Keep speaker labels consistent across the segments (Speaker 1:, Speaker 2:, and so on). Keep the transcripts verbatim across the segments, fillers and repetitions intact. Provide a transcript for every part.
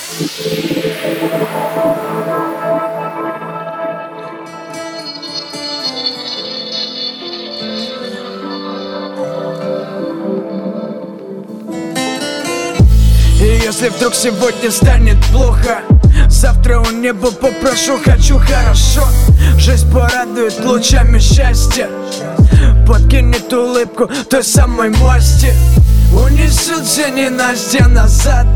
Speaker 1: И если вдруг сегодня станет плохо, завтра у неба попрошу, хочу хорошо. Жизнь порадует лучами счастья, подкинет улыбку той самой масти. Унесут все ненастья назад,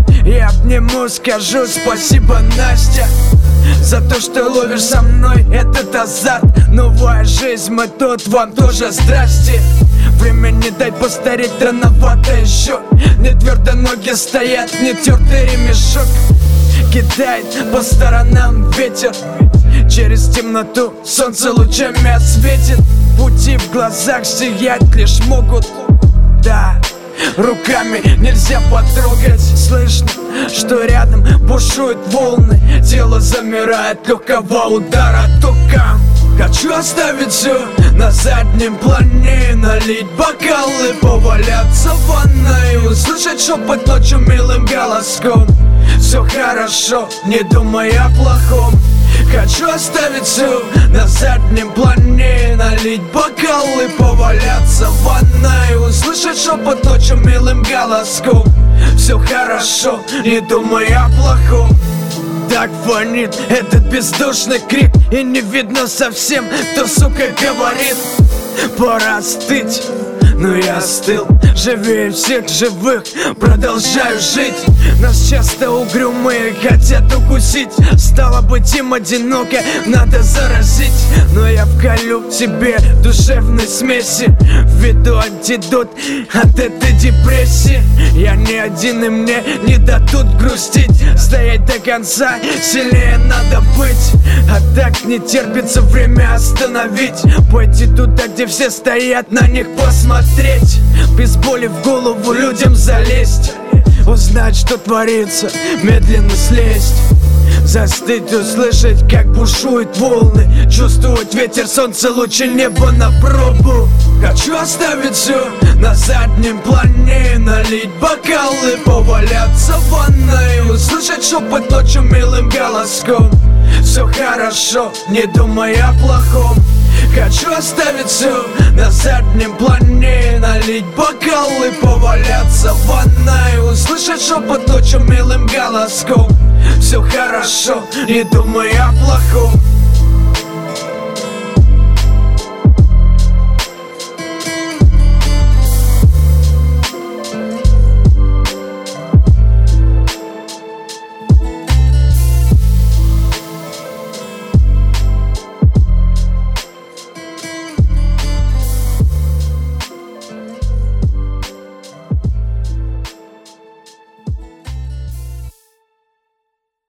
Speaker 1: я обниму, скажу спасибо, Настя, за то, что ловишь со мной этот азарт. Новая жизнь, мы тут, вам тоже здрасте. Время не дай постареть, рановато еще. Не твердо ноги стоят, не тертый ремешок. Кидает по сторонам ветер, через темноту солнце лучами осветит. Пути в глазах сиять лишь могут, да, руками нельзя потрогать. Слышно, что рядом бушуют волны, тело замирает легкого удара током. Хочу оставить все на заднем плане, налить бокалы, поваляться в ванной, услышать шепот ночью милым голоском. Все хорошо, не думай о плохом. Хочу оставить все на заднем плане, налить бокалы, поваляться в ванной, услышать шепот ночью милым голоском. Все хорошо, не думай о плохом. Так фонит этот бездушный крик, и не видно совсем, кто, сука, говорит. Пора остыть, но я остыл, живее всех живых, продолжаю жить. Нас часто угрюмые хотят укусить, стало быть, им одиноко надо заразить. Но я вколю тебе душевной смеси, введу антидот от этой депрессии. Я не один, и мне не дадут грустить, стоять до конца, сильнее надо быть. А так не терпится время остановить, пойти туда, где все стоят, на них посмотреть, без боли в голову людям залезть, узнать, что творится, медленно слезть, застыть, услышать, как бушуют волны, чувствовать ветер, солнце, лучи, небо на пробу. Хочу оставить все на заднем плане, налить бокалы, поваляться в ванной, услышать шепот ночью милым голоском. Все хорошо, не думай о плохом. Хочу оставить все на заднем плане, налить бокалы, поваляться в ванной, услышать шепот ночью милым голоском. Все хорошо, не думай о плохом.